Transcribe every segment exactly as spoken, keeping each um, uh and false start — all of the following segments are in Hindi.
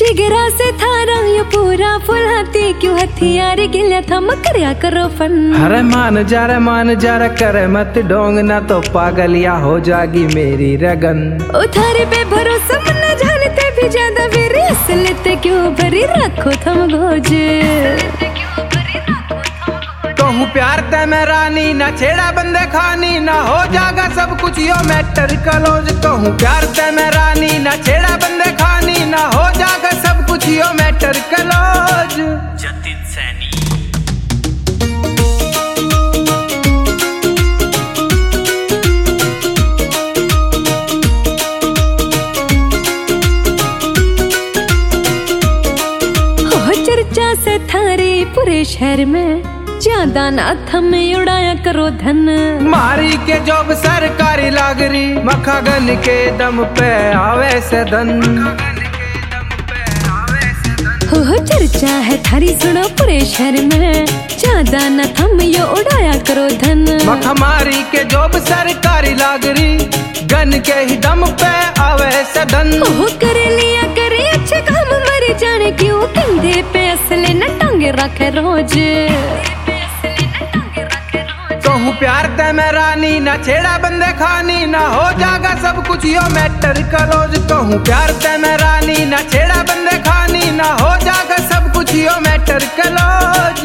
जिगरा से थारा ये पूरा फुलाती क्यों हथियार गिल्या थम करया करो फन। अरे मान जा रे मान जा रे करे मत डोंग ना तो पागलिया हो जागी मेरी रगन। उधारे पे भरोसा मन जानते भी ज्यादा फिर लेते क्यों भरी रखो थम गोजे। कहूँ प्यार ते मैं रानी ना छेड़ा बंदे खानी ना हो जागा सब कुछ यो मैटर कलोज। कहूँ प्यार ते मैं रानी ना छेड़ा बंदे खानी ना हो जागा सब कुछ यो मैटर कलोज। जतिन सैनी हो चर्चा से थारी पूरे शहर में ज्यादा ना थम उड़ाया करो धन। मारी के जॉब सरकारी लागरी मखा गन के दम पे आवे से धन। हो चर्चा है थारी सुनो पूरे शहर में ज्यादा ना थम यो उड़ाया करो धन। मखा मारी के जॉब सरकारी लागरी गन के ही दम पे आवे से धन। हो कर लिया करे अच्छे काम मर जाने क्यों कंधे पे असले न टांगे रखे रोज। कहूँ प्यार ते मैं रानी ना छेड़ा बंदे खानी ना हो जागा सब कुछ यो मैटर कलोज। कहूँ प्यार ते मैं रानी ना छेड़ा बंदे खानी ना हो जागा सब कुछ यो मैटर कलोज।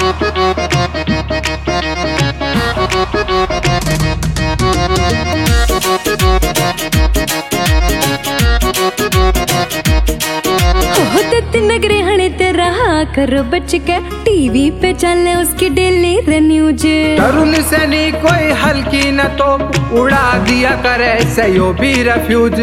नगरे हणे ते रहा करो बच के टीवी पे चले उसकी डेली न्यूज। तरुण सैनी कोई हल्की न तो उड़ा दिया करे सयो भी रफ्यूज।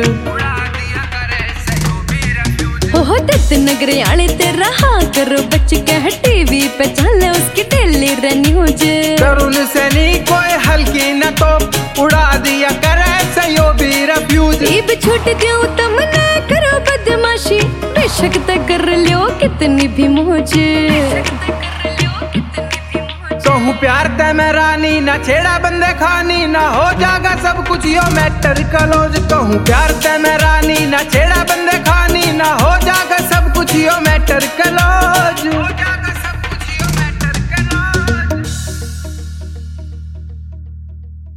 हो दत्त नगरे आले ते रहा करो बच के टीवी पे चले उसकी डेली न्यूज। तरुण सैनी कोई हल्की न तो उड़ा दिया करे सयो भी रफ्यूज। इब छूट दियो तम ना करो बदमाशी बेशक तक कर लियो कितनी भी मुझे। कहूँ प्यार ते मैं रानी ना छेड़ा बंदे खानी ना हो जागा सब कुछ यो मैटर कलोज। कहूँ प्यार ते मैं रानी ना छेड़ा बंदे खानी ना हो जागा सब कुछ यो मैटर कलोज।